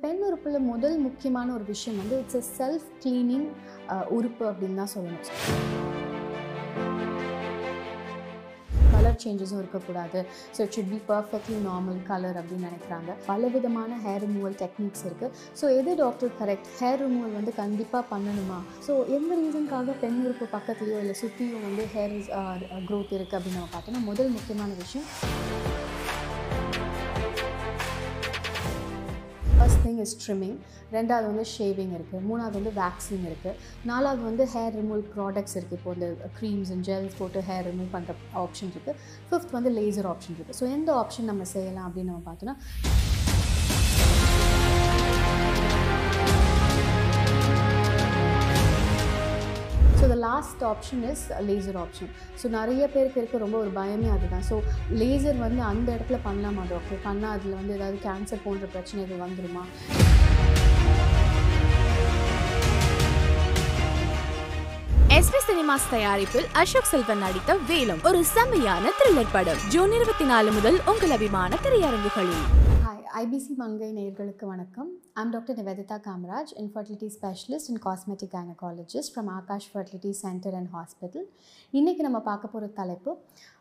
பெண் உறுப்புல முதல் முக்கியமான ஒரு விஷயம் வந்து இட்ஸ் a செல்ஃப் கிளீனிங் உறுப்பு அப்படின்னு தான் சொல்லணும். கலர் சேஞ்சஸும் இருக்கக்கூடாது. So it should be perfectly normal colour அப்படின்னு நினைக்கிறாங்க. பல விதமான ஹேர் ரிமூவல் டெக்னிக்ஸ் இருக்குது. ஸோ எது டாக்டர் கரெக்ட்? ஹேர் ரிமூவல் வந்து கண்டிப்பாக பண்ணணுமா? ஸோ எந்த ரீசனுக்காக பெண் உறுப்பு பக்கத்துலையோ இல்லை சுற்றியும் வந்து ஹேர் க்ரோத் இருக்குது அப்படின்னு நம்ம பார்த்தோன்னா முதல் முக்கியமான விஷயம் ஃபர்ஸ்ட் திங் இஸ் ட்ரிம்மிங், ரெண்டாவது வந்து ஷேவிங் இருக்குது, மூணாவது வந்து வேக்சிங் இருக்குது, நாலாவது வந்து ஹேர் ரிமூவல் ப்ராடக்ட்ஸ் இருக்குது. இப்போ இந்த க்ரீம்ஸ் அண்ட் ஜெல்ஸ் போட்டு ஹேர் ரிமூவ் பண்ணுற ஆப்ஷன் இருக்குது. ஃபிஃப்த் வந்து லேசர் ஆப்ஷன் இருக்குது. ஸோ எந்த ஆப்ஷன் நம்ம செய்யலாம் அப்படின்னு நம்ம பார்த்தோன்னா so the last option is laser option. So நிறைய பேருக்கு இருக்க ரொம்ப ஒரு பயமே அதுதான். ஸோ லேசர் வந்து அந்த இடத்துல பண்ணலாமா டாக்டர்? பண்ணால் அதில் வந்து ஏதாவது கேன்சர் போன்ற பிரச்சனைகள் வந்துடுமா? எஸ்பி சினிமாஸ் தயாரிப்பில் அசோக் செல்வன் நடித்த வேலம் ஒரு செம்மையான த்ரில்லர் படம். ஜூன் 24 முதல் உங்கள் அபிமான திரையரங்குகளில். ஹாய், ஐபிசி மங்கை நேயர்களுக்கு வணக்கம். I'm Dr. Nivedita Kamaraj, infertility specialist and cosmetic gynecologist from Akash Fertility Center and Hospital. இன்னைக்கு நம்ம பார்க்க போகிற தலைப்பு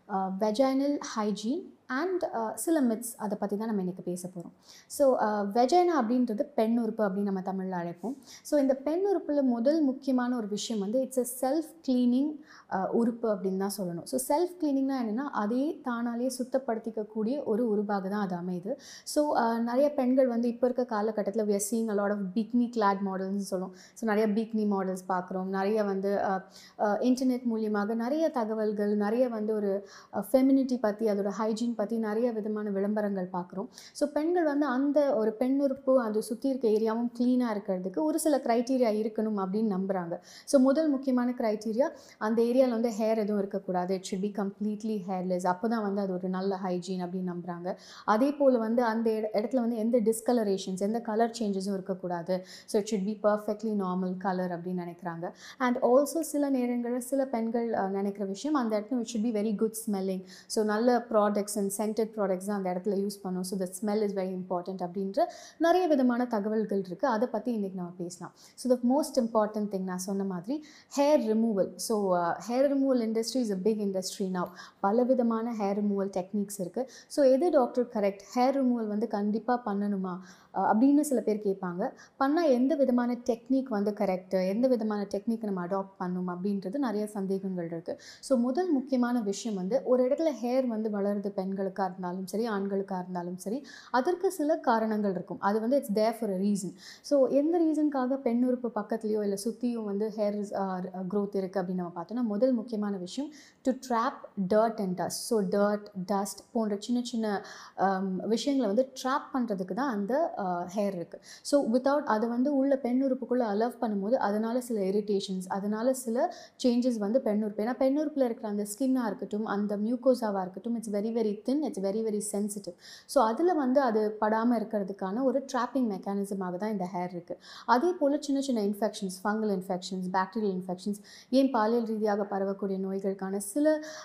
வெஜைனல் ஹைஜீன் அண்ட் சில மித்ஸ், அதை பற்றி தான் நம்ம இன்றைக்கி பேச போகிறோம். ஸோ வெஜைனா அப்படின்றது பெண் உறுப்பு அப்படின்னு நம்ம தமிழில் அழைப்போம். ஸோ இந்த பெண் உறுப்பில் முதல் முக்கியமான ஒரு விஷயம் வந்து இட்ஸ் a செல்ஃப் கிளீனிங் உறுப்பு அப்படின்னு தான் சொல்லணும். ஸோ செல்ஃப் கிளீனிங்னா என்னென்னா அதே தானாலேயே சுத்தப்படுத்திக்கக்கூடிய ஒரு உறுப்பாக தான் அது அமையுது. ஸோ நிறைய பெண்கள் வந்து இப்போ இருக்க காலகட்டத்தில் we are seeing a lot of bikini clad models சொல்லுவோம். ஸோ நிறைய பிக்னி மாடல்ஸ் பார்க்குறோம். நிறைய வந்து இன்டர்நெட் மூலியமாக நிறைய தகவல்கள், நிறைய வந்து ஒரு ஃபெமினிட்டி பற்றி, அதோட ஹைஜீன் பற்றி நிறைய விதமான விளம்பரங்கள் பார்க்குறோம். ஸோ பெண்கள் வந்து அந்த ஒரு பெண் உறுப்பு அது சுற்றி இருக்க ஏரியாவும் க்ளீனாக இருக்கிறதுக்கு ஒரு சில க்ரைட்டீரியா இருக்கணும் அப்படின்னு நம்புகிறாங்க. ஸோ முதல் முக்கியமான க்ரைட்டீரியா அந்த ஏரியாவில் வந்து ஹேர் எதுவும் இருக்கக்கூடாது. It should be completely hairless. அப்போ தான் வந்து அது ஒரு நல்ல ஹைஜீன் அப்படின்னு நம்புகிறாங்க. அதே போல் வந்து அந்த இடத்துல வந்து எந்த டிஸ்கலரேஷன்ஸ், எந்த கலர் சேஞ்சஸும் இருக்கக்கூடாது. So it should be perfectly normal colour அப்படின்னு நினைக்கிறாங்க. அண்ட் ஆல்சோ சில நேரங்களில் சில பெண்கள் நினைக்கிற விஷயம் அந்த இடத்துல it should be very good smelling. So நல்ல ப்ராடக்ட்ஸ் அண்ட் சென்டட் ப்ராடக்ட்ஸ் தான் அந்த இடத்துல யூஸ் பண்ணும். So the smell is very important அப்படின்ற நிறைய விதமான தகவல்கள் இருக்குது. அதை பற்றி இன்றைக்கி நம்ம பேசலாம். So the most important thing நான் சொன்ன மாதிரி hair removal. So hair removal industry is a big industry now. பல விதமான ஹேர் ரிமூவல் டெக்னிக்ஸ் இருக்குது. ஸோ எது டாக்டர் கரெக்ட்? ஹேர் ரிமூவல் வந்து கண்டிப்பாக பண்ணணுமா அப்படின்னு சில பேர் கேட்பாங்க. பண்ணால் எந்த விதமான டெக்னிக் வந்து கரெக்டு, எந்த விதமான டெக்னிக் நம்ம அடாப்ட் பண்ணணும் அப்படின்றது நிறைய சந்தேகங்கள் இருக்குது. ஸோ முதல் முக்கியமான விஷயம் வந்து ஒரு இடத்துல ஹேர் வந்து வளருது, பெண்களுக்காக இருந்தாலும் சரி ஆண்களுக்காக இருந்தாலும் சரி, அதற்கு சில காரணங்கள் இருக்கும். அது வந்து it's there for a reason. So எந்த ரீசனுக்காக பெண் உறுப்பு பக்கத்துலையோ இல்லை சுற்றியும் வந்து ஹேர் க்ரோத் இருக்குது அப்படின்னு நம்ம பார்த்தோன்னா முதல் முக்கியமான விஷயம் to trap dirt and dust. So dirt, dust போன்ற சின்ன சின்ன விஷயங்களை வந்து ட்ராப் பண்ணுறதுக்கு தான் அந்த ஹேர் இருக்குது. ஸோ வித்தவுட் அதை வந்து உள்ள பெண் உறுப்புக்குள்ளே அலவ் பண்ணும்போது அதனால் சில இரிட்டேஷன்ஸ், அதனால் சில சேஞ்சஸ் வந்து பெண் உறுப்பு, ஏன்னா பெண் உறுப்பில் இருக்கிற அந்த ஸ்கின்னாக இருக்கட்டும், அந்த மியூக்கோசாவாக இருக்கட்டும், it's very very thin, it's very very sensitive. So அதில் வந்து அது படாமல் இருக்கிறதுக்கான ஒரு ட்ராப்பிங் மெக்கானிசமாக தான் இந்த ஹேர் இருக்குது. அதே போல் சின்ன சின்ன infections, fungal infections, bacterial infections, ஏன் பாலியல் ரீதியாக பரவக்கூடிய நோய்களுக்கான சில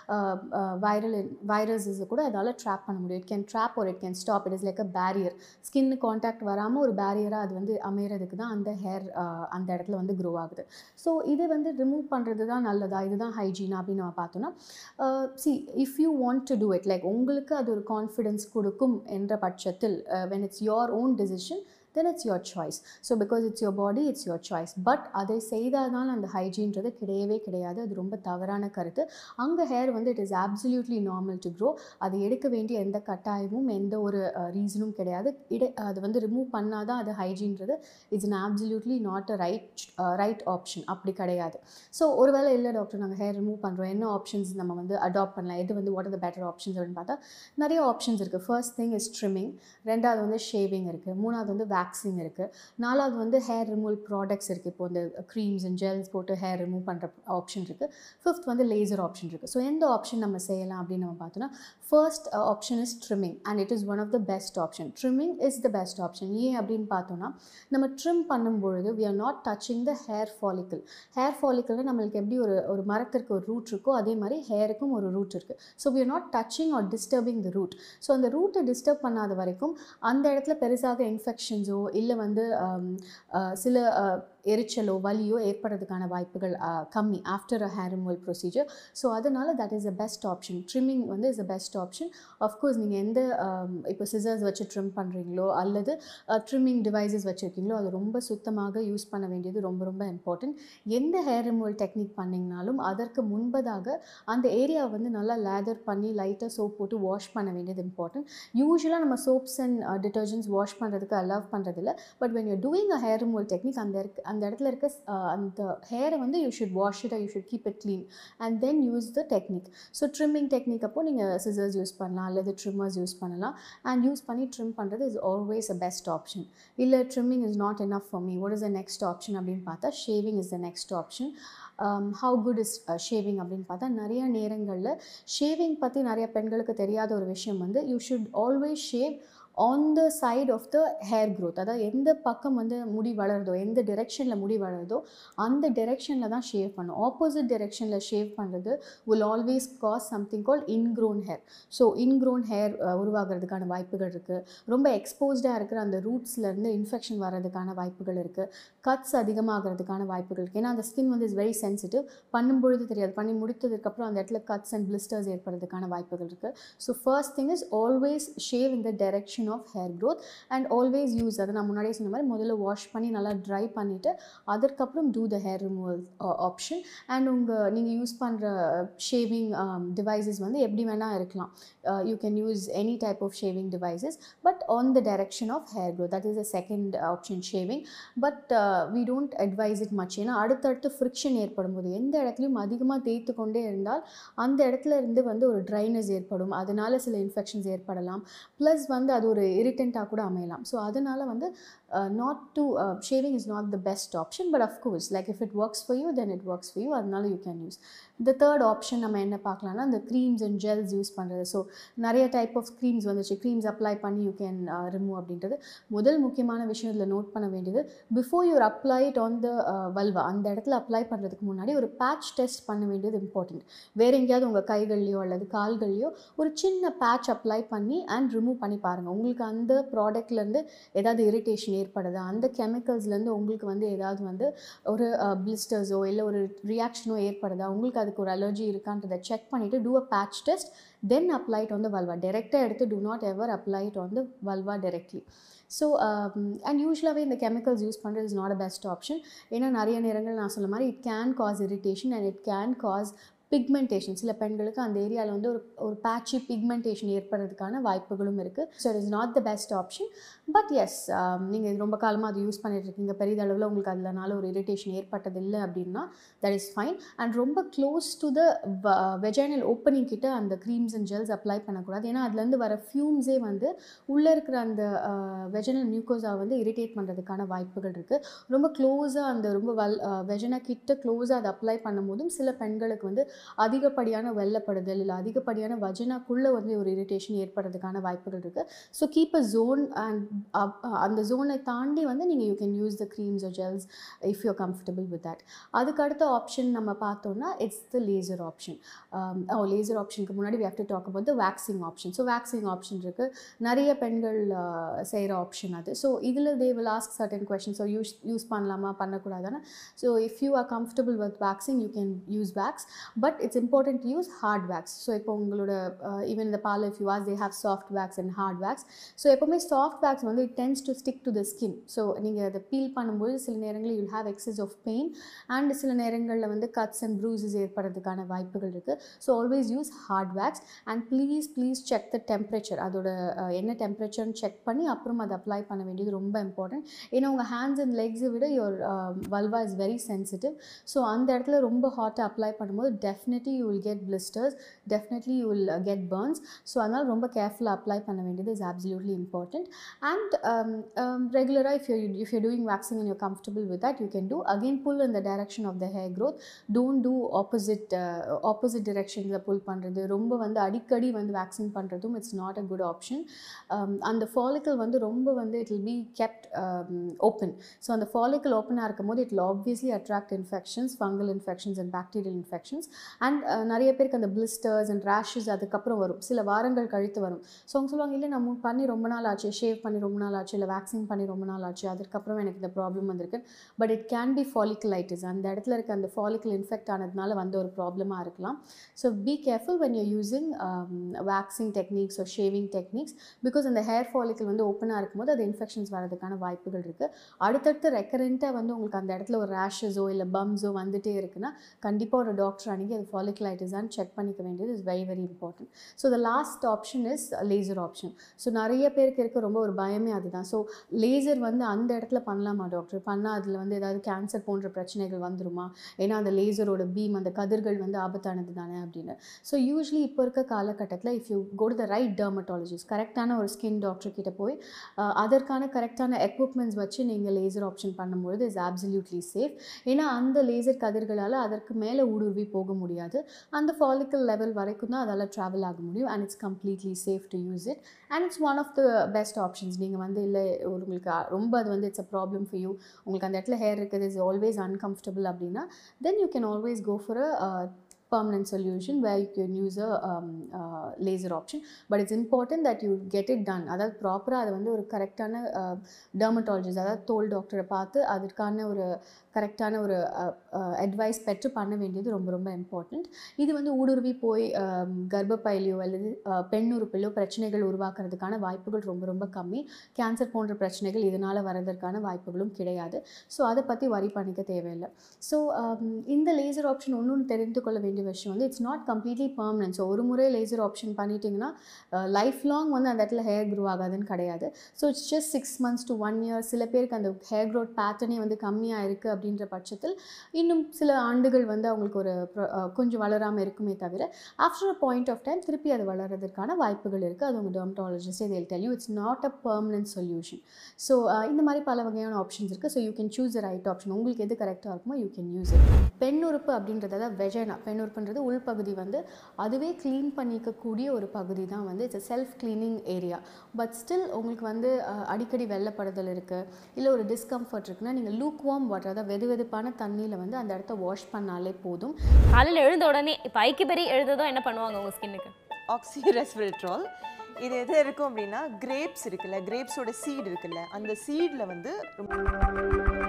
வைரஸஸ் கூட அதால் ட்ராப் பண்ண முடியும். It can trap or it can stop. It is like a barrier. Skin contact வராமல் ஒரு பேரியராக அது வந்து அமைகிறதுக்கு தான் அந்த ஹேர் அந்த இடத்துல வந்து க்ரோ ஆகுது. ஸோ இதை வந்து ரிமூவ் பண்ணுறது தான் நல்லதா, இதுதான் ஹைஜீனா அப்படின்னு நம்ம பார்த்தோன்னா if you want to do it, like உங்களுக்கு அது ஒரு கான்ஃபிடென்ஸ் கொடுக்கும் என்ற பட்சத்தில் when it's your own decision, then it's your choice. So because it's your body, it's your choice. But அதை செய்தால் அந்த ஹைஜீன்றது கிடையவே கிடையாது. அது ரொம்ப தவறான கருத்து. அங்கே ஹேர் வந்து it is absolutely normal to grow. அதை எடுக்க வேண்டிய எந்த கட்டாயமும் எந்த ஒரு ரீசனும் கிடையாது. அது வந்து ரிமூவ் பண்ணால் தான் அது ஹைஜீன்றது it's an absolutely not a right option. அப்படி கிடையாது. ஸோ ஒருவேளை இல்லை டாக்டர் நாங்கள் ஹேர் ரிமூவ் பண்ணுறோம், என்ன ஆப்ஷன்ஸ் நம்ம வந்து அடாப்ட் பண்ணலாம், எது வந்து what are the better options அப்படின்னு பார்த்தா நிறைய ஆப்ஷன்ஸ் இருக்குது. ஃபர்ஸ்ட் திங் இஸ் ட்ரிம்மிங், ரெண்டாவது வந்து ஷேவிங் இருக்குது, மூணாவது வந்து வேக்சிங் இருக்குது, நாலாவது வந்து ஹேர் ரிமூவல் ப்ராடக்ட்ஸ் இருக்குது. இப்போ இந்த க்ரீம்ஸ் அண்ட் ஜெல்ஸ் போட்டு ஹேர் ரிமூவ் பண்ணுற ஆப்ஷன் இருக்குது. ஃபிஃப்த் வந்து லேசர் ஆப்ஷன் இருக்குது. ஸோ எந்த ஆப்ஷன் நம்ம செய்யலாம் அப்படின்னு நம்ம பார்த்தோன்னா First option is trimming, and it is one of the best option. Trimming is the best option. ஏன் அப்படின்னு பார்த்தோன்னா, நம்ம ட்ரிம் பண்ணும்பொழுது we are not touching the hair follicle. Hair ஃபாலிக்கலில் நம்மளுக்கு எப்படி ஒரு மரத்திற்கு ஒரு ரூட் இருக்கோ அதே மாதிரி ஹேருக்கும் ஒரு ரூட் இருக்குது. So we are not touching or disturbing the root. So அந்த ரூட்டை டிஸ்டர்ப் பண்ணாத வரைக்கும் அந்த இடத்துல பெருசாக இன்ஃபெக்ஷன்ஸோ இல்லை வந்து சில எரிச்சலோ வலியோ ஏற்படுறதுக்கான வாய்ப்புகள் கம்மி after a hair removal procedure. So அதனால் that is the best option. Trimming வந்து is the best option. Of course நீங்கள் எந்த இப்போ சிசர்ஸ் வச்சு ட்ரிம் பண்ணுறீங்களோ அல்லது ட்ரிம்மிங் டிவைசஸ் வச்சுருக்கீங்களோ அது ரொம்ப சுத்தமாக யூஸ் பண்ண வேண்டியது ரொம்ப ரொம்ப இம்பார்ட்டன்ட். எந்த ஹேர் ரிமூவல் டெக்னிக் பண்ணிங்கனாலும் அதற்கு முன்பதாக அந்த ஏரியாவை வந்து நல்லா லேதர் பண்ணி லைட்டாக சோப் போட்டு வாஷ் பண்ண வேண்டியது இம்பார்ட்டன்ட். யூஸ்வலாக நம்ம சோப்ஸ் அண்ட் டிட்டர்ஜென்ட்ஸ் வாஷ் பண்ணுறதுக்கு அலோவ் பண்ணுறதில்ல. But when you doing a hair removal technique அந்த இடத்துல இருக்க அந்த ஹேரை வந்து you should wash it, you should keep it clean and then use the technique. So trimming technique அப்போ நீங்கள் சிசர்ஸ் யூஸ் பண்ணலாம் அல்லது ட்ரிம்மர்ஸ் யூஸ் பண்ணலாம். அண்ட் யூஸ் பண்ணி ட்ரிம் பண்ணுறது is always a best option. இல்லை trimming is not enough for me, what is the next option அப்படின்னு பார்த்தா shaving is the next option. How good is shaving அப்படின்னு பார்த்தா நிறைய நேரங்களில் ஷேவிங் பற்றி நிறைய பெண்களுக்கு தெரியாத ஒரு விஷயம் வந்து you should always shave on the side of the hair growth. அதாவது எந்த பக்கம் வந்து முடி வளருதோ, எந்த டிரெக்ஷனில் முடி வளருதோ அந்த டிரெக்ஷனில் தான் ஷேவ் பண்ணும். ஆப்போசிட் டிரெக்ஷனில் ஷேவ் பண்ணுறது will always cause something call ingrown hair. So ingrown hair உருவாகிறதுக்கான வாய்ப்புகள் இருக்குது. ரொம்ப எக்ஸ்போஸ்டாக இருக்கிற அந்த ரூட்ஸ்லேருந்து இன்ஃபெக்ஷன் வர்றதுக்கான வாய்ப்புகள் இருக்குது. கட்ஸ் அதிகமாகிறதுக்கான வாய்ப்புகள் இருக்குது. ஏன்னா அந்த ஸ்கின் வந்து இஸ் வெரி சென்சிட்டிவ். பண்ணும்பொழுது தெரியாது, பண்ணி முடித்ததுக்கப்புறம் அந்த இடத்துல கட்ஸ் அண்ட் பிளிஸ்டர்ஸ் ஏற்படுறதுக்கான வாய்ப்புகள் இருக்குது. So first thing is always shave in the direction of hair growth and always use, அதை நான் முன்னாடியே சொன்ன மாதிரி முதல்ல வாஷ் பண்ணி நல்லா ட்ரை பண்ணிவிட்டு அதற்கப்புறம் do the hair removal option. And நீங்கள் யூஸ் பண்ணுற ஷேவிங் டிவைசஸ் வந்து எப்படி வேணால் இருக்கலாம். You can use any type of shaving devices but on the direction of hair growth. That is the second option shaving. But we don't advise it much. ஏன்னா அடுத்தடுத்து friction ஏற்படும் போது எந்த இடத்துலையும் அதிகமாக தேய்த்து கொண்டே இருந்தால் அந்த இடத்துல இருந்து வந்து ஒரு ட்ரைனஸ் ஏற்படும். அதனால் சில இன்ஃபெக்ஷன்ஸ் ஏற்படலாம். ப்ளஸ் வந்து அது ஒரு இரிட்டண்ட்டாக கூட அமையலாம். ஸோ அதனால் வந்து shaving is not the best option. But of course like if it works for you then it works for you. அதனால you can use. The third option நம்ம என்ன பார்க்கலாம்னா இந்த க்ரீம்ஸ் அண்ட் ஜெல்ஸ் யூஸ் பண்ணுறது. ஸோ நிறைய type of creams வந்துச்சு. Creams apply பண்ணி you can remove அப்படின்றது. முதல் முக்கியமான விஷயம் இதில் நோட் பண்ண வேண்டியது, before your apply it on the vulva, அந்த இடத்துல அப்ளை பண்ணுறதுக்கு முன்னாடி ஒரு பேட்ச் டெஸ்ட் பண்ண வேண்டியது இம்பார்ட்டண்ட். வேறு எங்கேயாவது உங்கள் கைகள்லையோ அல்லது கால்கள்லையோ ஒரு சின்ன பேட்ச் அப்ளை பண்ணி அண்ட் ரிமூவ் பண்ணி பாருங்கள். உங்களுக்கு அந்த ப்ராடக்ட்லேருந்து ஏதாவது இரிட்டேஷன் ஏற்படுதா, அந்த கெமிக்கல்ஸ்லேருந்து உங்களுக்கு வந்து ஏதாவது வந்து ஒரு பிளிஸ்டர்ஸோ இல்லை ஒரு ரியாக்ஷனோ ஏற்படுதா, உங்களுக்கு அதுக்கு ஒரு அலர்ஜி இருக்கான்றதை செக் பண்ணிவிட்டு do a patch test, then apply it on the vulva. டேரெக்டாக எடுத்து do not ever apply it on the vulva directly. So and யூஸ்வலாகவே இந்த கெமிக்கல்ஸ் யூஸ் பண்ணுறது is not a best option. ஏன்னா நிறைய நேரங்கள் நான் சொன்ன மாதிரி it can cause irritation and it can cause pigmentation. சில பெண்களுக்கு அந்த ஏரியாவில் வந்து ஒரு பேட்சி பிக்மெண்டேஷன் ஏற்படுறதுக்கான வாய்ப்புகளும் இருக்குது. So it is not the best option. But yes, நீங்கள் ரொம்ப காலமாக அது யூஸ் பண்ணிட்டுருக்கீங்க, பெரிதளவில் உங்களுக்கு அதனால ஒரு இரிட்டேஷன் ஏற்பட்டதில்லை அப்படின்னா தட் இஸ் ஃபைன். அண்ட் ரொம்ப close to the vaginal opening கிட்ட அந்த க்ரீம்ஸ் அண்ட் ஜெல்ஸ் அப்ளை பண்ணக்கூடாது. ஏன்னா அதுலேருந்து வர ஃபியூம்ஸே வந்து உள்ளே இருக்கிற அந்த வெஜைனல் மியூக்கோஸா வந்து இரிட்டேட் பண்ணுறதுக்கான வாய்ப்புகள் இருக்குது. ரொம்ப க்ளோஸாக அந்த ரொம்ப வெஜைனா கிட்ட க்ளோஸாக அதை அப்ளை பண்ணும் போதும் சில பெண்களுக்கு வந்து அதிகப்படியான வெள்ளப்படுதல் இல்லை அதிகப்படியான வஜனாக்குள்ளே வந்து ஒரு இரிட்டேஷன் ஏற்படுறதுக்கான வாய்ப்புகள் இருக்குது. So keep a zone and அந்த ஜோனை தாண்டி வந்து நீங்கள் you can use the creams or gels if you comfortable with that. அதுக்கு அடுத்த ஆப்ஷன் நம்ம பார்த்தோம்னா it's the laser option. Laser ஆப்ஷனுக்கு முன்னாடி we have to talk about the waxing option. So waxing option இருக்குது, நிறைய பெண்கள் செய்கிற ஆப்ஷன் அது. ஸோ இதில் they will ask certain questions. So use பண்ணலாமா பண்ணக்கூடாதானே. So if you are comfortable with waxing you can use wax, but it's important to use hard wax. So இப்போ உங்களோட even in the parlor if you ask they have soft wax and hard wax. So எப்போவுமே soft wax வந்து it tends to stick to the skin. So நீங்கள் அதை feel பண்ணும்போது சில நேரங்களில் you'll have excess of pain and சில நேரங்களில் வந்து cuts and bruises ஏற்படுறதுக்கான வாய்ப்புகள் இருக்குது. So always use hard wax and please check the temperature. அதோட என்ன டெம்பரேச்சர்னு செக் பண்ணி அப்புறம் அதை அப்ளை பண்ண வேண்டியது ரொம்ப இம்பார்ட்டன்ட். ஏன்னா உங்கள் ஹேண்ட்ஸ் அண்ட் லெக்ஸை விட your vulva is very sensitive. So அந்த இடத்துல ரொம்ப ஹாட்டாக அப்ளை பண்ணும்போது definitely you will get blisters, definitely you will get burns. So அதனால் ரொம்ப கேர்ஃபுல்லாக அப்ளை பண்ண வேண்டியது is absolutely important. And regular, if you're doing waxing and you're comfortable with that, you can do. Again, pull in the direction of the hair growth. Don't do opposite directions pull பண்றது. ரொம்ப வந்து அடிக்கடி வந்து waxing பண்றதும் it's not a good option. அந்த follicle வந்து ரொம்ப வந்து it will be kept open. So அந்த follicle open இருக்கும்போது it will obviously attract infections, fungal infections and bacterial infections. And நிறைய பேருக்கு அந்த blisters and rashes அதுக்கப்புறம் வரும், சில வாரங்கள் கழித்து வரும். ஸோ அவங்க சொல்லுவாங்க, இல்லை நம்ம பண்ணி ரொம்ப நாள் ஆச்சு, ஷேவ் பண்ணி ரொம்ப நாள் ஆச்சு, இல்லை வேக்சின் பண்ணி ரொம்ப நாள் ஆச்சு, அதுக்கப்புறம் எனக்கு இந்த ப்ராப்ளம் வந்திருக்கு. But it can be folliculitis. அந்த இடத்துல இருக்க அந்த ஃபாலிக்கல் இன்ஃபெக்ட் ஆனதுனால வந்த ஒரு ப்ராப்ளமாக இருக்கலாம். So be careful when you're using waxing techniques or shaving techniques, because அந்த ஹேர் ஃபாலிக்கல் வந்து ஓப்பனாக இருக்கும்போது அது இன்ஃபெக்ஷன்ஸ் வரதுக்கான வாய்ப்புகள் இருக்குது. அடுத்தடுத்து ரெக்கரண்ட்டாக வந்து உங்களுக்கு அந்த இடத்துல ஒரு ரேஷஸோ இல்லை பம்ஸோ வந்துட்டே இருக்குன்னா கண்டிப்பாக ஒரு டாக்டர் அன்றைக்கி அது ஃபாலிகுலைட்டிஸான்னு செக் பண்ணிக்க வேண்டியது is very very important. So the last option is laser option. So நிறைய பேருக்கு இருக்க ரொம்ப ஒரு பயமே அதுதான். ஸோ லேசர் வந்து அந்த இடத்துல பண்ணலாமா டாக்டர், பண்ணால் அதில் வந்து ஏதாவது கேன்சர் போன்ற பிரச்சனைகள் வந்துருமா, ஏன்னா அந்த லேசரோட பீம் அந்த கதிர்கள் வந்து ஆபத்தானது தானே அப்படின்னு. ஸோ யூஸ்வலி இப்போ இருக்க காலகட்டத்தில் if you go to the right dermatologist, கரெக்டான ஒரு ஸ்கின் டாக்டர் கிட்ட போய் அதற்கான கரெக்டான எக்யூப்மெண்ட்ஸ் வச்சு நீங்கள் லேசர் ஆப்ஷன் பண்ணும்பொழுது இஸ் அப்சல்யூட்லி சேஃப். ஏன்னா அந்த லேசர் கதிர்களால் அதற்கு மேலே ஊடுருவி போக முடியாது, அந்த ஃபாலிக்கல் லெவல் வரைக்கும் தான் அதால் ட்ராவல் ஆக முடியும். And it's completely safe to use it and it's one of the best options. நீங்கள் வந்து இல்லை உங்களுக்கு ரொம்ப அது வந்து it's a problem for you, உங்களுக்கு அந்த இடத்துல ஹேர் இருக்குது இஸ் ஆல்வேஸ் அன்கம்ஃபர்டபுள் அப்படின்னா then you can always go for a permanent solution where you can use a laser option, but it's important that you get it done. அதாவது ப்ராப்பராக அதை வந்து ஒரு கரெக்டான டெர்மட்டாலஜிஸ்ட், அதாவது தோல் டாக்டரை பார்த்து அதற்கான ஒரு கரெக்டான ஒரு அட்வைஸ் பெற்று பண்ண வேண்டியது ரொம்ப ரொம்ப இம்பார்ட்டண்ட். இது வந்து ஊடுருவி போய் கர்ப்பப்பையிலையோ அல்லது பெண்ணுறுப்பிலையோ பிரச்சனைகள் உருவாக்குறதுக்கான வாய்ப்புகள் ரொம்ப ரொம்ப கம்மி. கேன்சர் போன்ற பிரச்சனைகள் இதனால் வரதற்கான வாய்ப்புகளும் கிடையாது. ஸோ அதை பற்றி வரி பண்ணிக்க தேவையில்லை. ஸோ இந்த லேசர் ஆப்ஷன் ஒன்றும் தெரிந்து கொள்ள வேண்டிய விஷயம் வந்து it's not completely permanent. So ஒரு முறை லேசர் ஆப்ஷன் பண்ணிட்டீங்கன்னா லைஃப் லாங் வந்து அந்த இடத்துல ஹேர் க்ரோ ஆகாதுன்னு கிடையாது. So it's just 6 months to 1 year. சில பேருக்கு அந்த ஹேர் க்ரோத் பேட்டர்னே வந்து கம்மியாக இருக்குது அப்படின்ற பட்சத்தில் இன்னும் சில ஆண்டுகள் வந்து அவங்களுக்கு ஒரு கொஞ்சம் வளராமல் இருக்குமே தவிர after a point of time திருப்பி அது வளர்கிறதுக்கான வாய்ப்புகள் இருக்குது. அது உங்கள் டெர்மட்டாலஜிஸ்டே they'll tell you it's not a permanent solution. So இந்த மாதிரி பல வகையான ஆப்ஷன்ஸ் இருக்குது. So you can choose the right option. உங்களுக்கு எது கரெக்டாக இருக்குமோ யூ கேன் யூஸ் இட். பெண்ணுறுப்பு அப்படின்றத வெஜைனா, பெண்ணுறுப்புன்றது உள்பகுதி வந்து அதுவே க்ளீன் பண்ணிக்கக்கூடிய ஒரு பகுதி தான் வந்து it's self cleaning area. But still உங்களுக்கு வந்து அடிக்கடி வெள்ளப்படுதல் இருக்குது, இல்லை ஒரு டிஸ்கம்ஃபர்ட் இருக்குன்னா நீங்கள் லூக் வார்ம் வாட்டர், அதாவது வெது வெதுப்பான தண்ணியில் வந்து அந்த இடத்த வாஷ் பண்ணாலே போதும். காலையில் எழுந்த உடனே இப்போ ஐக்கிபெரி எழுந்ததும் என்ன பண்ணுவாங்க உங்கள் ஸ்கின்னுக்கு? ஆக்சி ரெஸ்வெரட்ரால். இது எது இருக்கும் அப்படின்னா கிரேப்ஸ் இருக்குல்ல, கிரேப்ஸோட சீட் இருக்குல்ல, அந்த சீடில் வந்து